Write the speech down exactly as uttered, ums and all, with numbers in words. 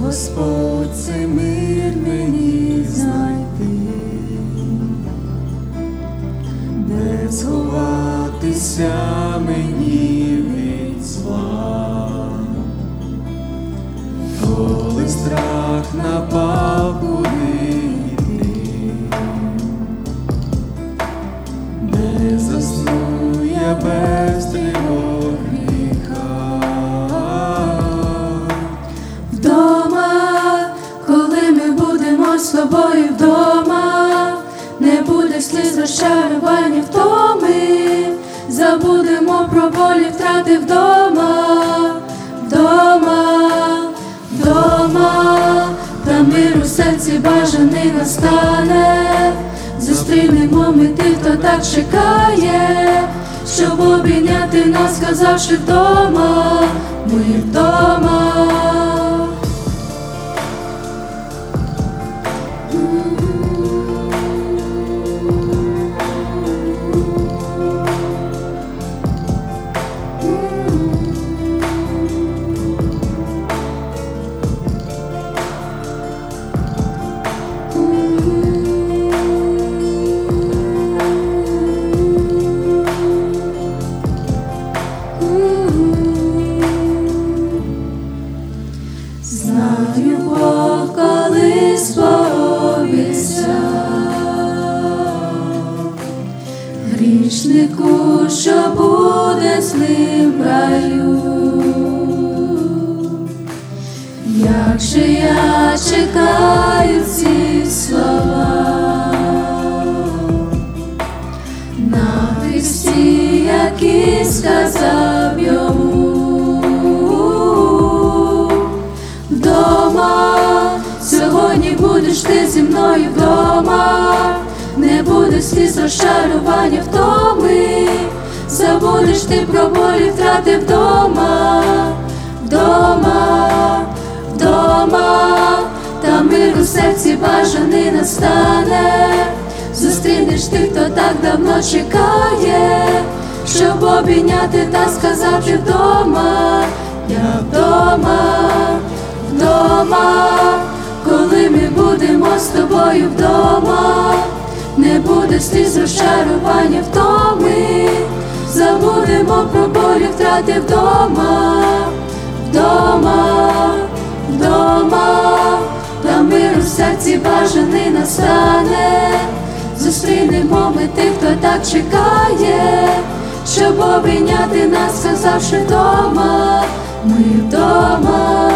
Господь, цей мир мені знайти, де сховатися мені від зла, коли страх напав, куди йти, де засну я без тривог гріха. Вдома, коли ми будемо з тобою вдома, не буде сліз, розчарування, втоми, забудемо про болі, втрати вдома, вдома, вдома, та мир у серці бажаний настане, зустрінемо ми тих, хто так чекає, щоб обійняти нас, сказавши вдома, ми вдома. Знаю, Бог колись пообіцяв грішнику, що буде з ним в раю. Як же я чекаю ці слова на Христі, які сказав йому. Сьогодні будеш ти зі мною вдома, не буде сліз, розчарування, втоми, забудеш ти про болі, втрати вдома, вдома, вдома, та мир у серці бажаний настане, зустрінеш тих, хто так давно чекає, щоб обійняти та сказати вдома, я вдома, вдома. Коли ми будемо з тобою вдома, не буде сліз, розчарування, втоми, забудемо про болі, втрати вдома, вдома, вдома, та мир у серці бажаний настане, зустрінемо ми тих, хто так чекає, щоб обійняти нас, сказавши вдома, ми вдома.